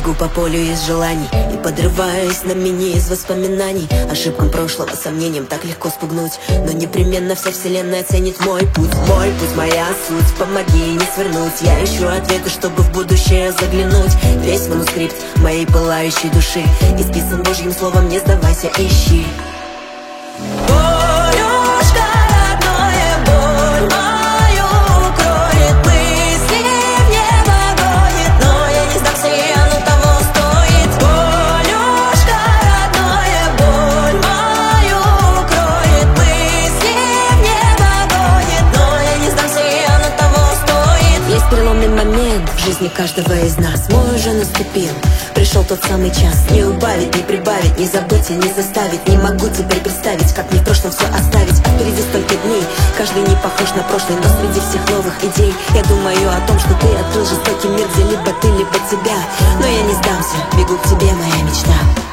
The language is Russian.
Бегу по полю из желаний и подрываюсь на мини из воспоминаний. Ошибкам прошлого, сомнениям так легко спугнуть, но непременно вся вселенная оценит мой путь, моя суть. Помоги не свернуть, я ищу ответы, чтобы в будущее заглянуть. Весь манускрипт моей пылающей души исписан Божьим словом, не сдавайся, ищи. Переломный момент в жизни каждого из нас мой уже наступил. Пришел тот самый час. Не убавить, не прибавить, не забыть и не заставить. Не могу теперь представить, как мне в прошлом все оставить. Впереди столько дней, каждый не похож на прошлый, но среди всех новых идей я думаю о том, что ты открыл жестокий мир, где либо ты, либо тебя. Но я не сдамся, бегу к тебе, моя мечта.